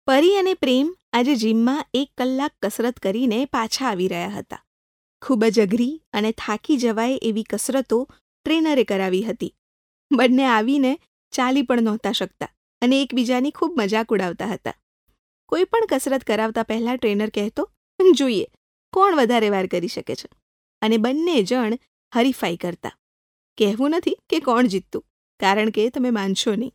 પરી અને પ્રેમ આજે જીમમાં 1 કલાક કસરત કરીને પાછા આવી રહ્યા હતા. ખૂબ જ અઘરી અને થાકી જવાય એવી કસરતો ટ્રેનરે કરાવી હતી. બંને આવીને ચાલી પણ નહોતા શકતા અને એકબીજાની ખૂબ મજાક ઉડાવતા હતા. કોઈ પણ કસરત કરાવતા પહેલાં ટ્રેનર કહેતો, જોઈએ કોણ વધારે વાર કરી શકે છે, અને બંને જણ હરીફાઈ કરતા. કહેવું નથી કે કોણ જીતતું, કારણ કે તમે માનશો નહીં.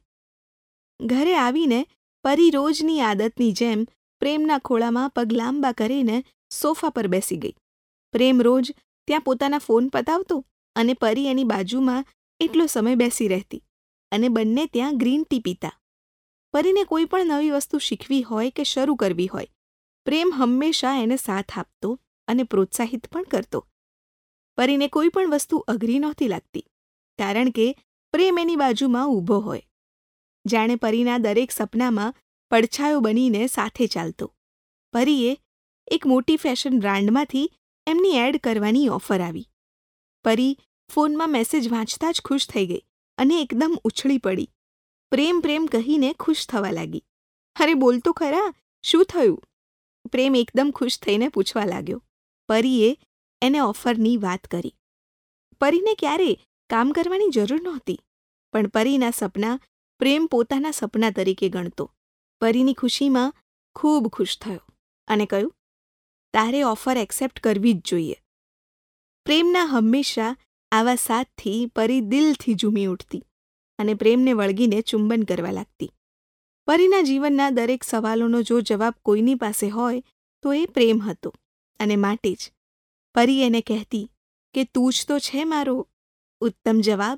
ઘરે આવીને પરી રોજની આદતની જેમ પ્રેમના ખોળામાં પગ લાંબા કરીને સોફા પર બેસી ગઈ. પ્રેમ રોજ ત્યાં પોતાના ફોન પતાવતો અને પરી એની બાજુમાં એટલો સમય બેસી રહેતી અને બંને ત્યાં ગ્રીન ટી પીતા. પરીને કોઈ પણ નવી વસ્તુ શીખવી હોય કે શરૂ કરવી હોય, પ્રેમ હંમેશા એને સાથ આપતો અને પ્રોત્સાહિત પણ કરતો. પરીને કોઈ પણ વસ્તુ અઘરી નહોતી લાગતી, કારણ કે પ્રેમ એની બાજુમાં ઊભો હોય. જાણે પરીના દરેક સપનામાં પડછાયો બનીને સાથે ચાલતો. પરીએ એક મોટી ફેશન બ્રાન્ડમાંથી એમની એડ કરવાની ઓફર આવી. પરી ફોનમાં મેસેજ વાંચતા જ ખુશ થઈ ગઈ અને એકદમ ઉછળી પડી. પ્રેમ પ્રેમ કહીને ખુશ થવા લાગી. અરે બોલ તો ખરા, શું થયું? પ્રેમ એકદમ ખુશ થઈને પૂછવા લાગ્યો. પરીએ એને ઓફરની વાત કરી. પરીને ક્યારેય કામ કરવાની જરૂર નહોતી, પણ પરીના સપના પ્રેમ પોતાના સપના તરીકે ગણતો. પરીની ખુશીમાં ખૂબ ખુશ થયો અને કહ્યું, તારે ઓફર એક્સેપ્ટ કરવી જ જોઈએ. પ્રેમના હંમેશા આવા સાથથી પરી દિલથી ઝૂમી ઉઠતી અને પ્રેમને વળગીને ચુંબન કરવા લાગતી. પરીના જીવનના દરેક સવાલોનો જો જવાબ કોઈની પાસે હોય તો એ પ્રેમ હતો, અને માટે જ પરી એને કહેતી કે તું જ તો છે મારો ઉત્તમ જવાબ.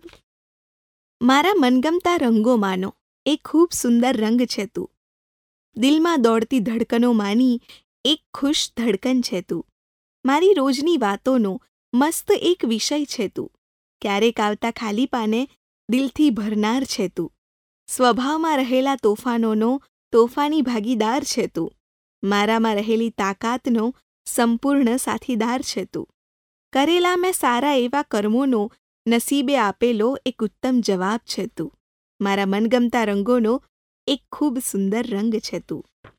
મારા મનગમતા રંગોમાંનો એક ખૂબ સુંદર રંગ છે તું. દિલમાં દોડતી ધડકનોમાંની એક ખુશ ધડકન છે તું. મારી રોજની વાતોનો મસ્ત એક વિષય છે તું. ક્યારેક આવતા ખાલી પાને દિલથી ભરનાર છે તું. સ્વભાવમાં રહેલા તોફાનોનો તોફાની ભાગીદાર છે તું. મારામાં રહેલી તાકાતનો સંપૂર્ણ સાથીદાર છે તું. કરેલા મેં સારા એવા કર્મોનો નસીબે આપેલો એક ઉત્તમ જવાબ છે તું. મારા મનગમતા રંગોનો એક ખૂબ સુંદર રંગ છે તું.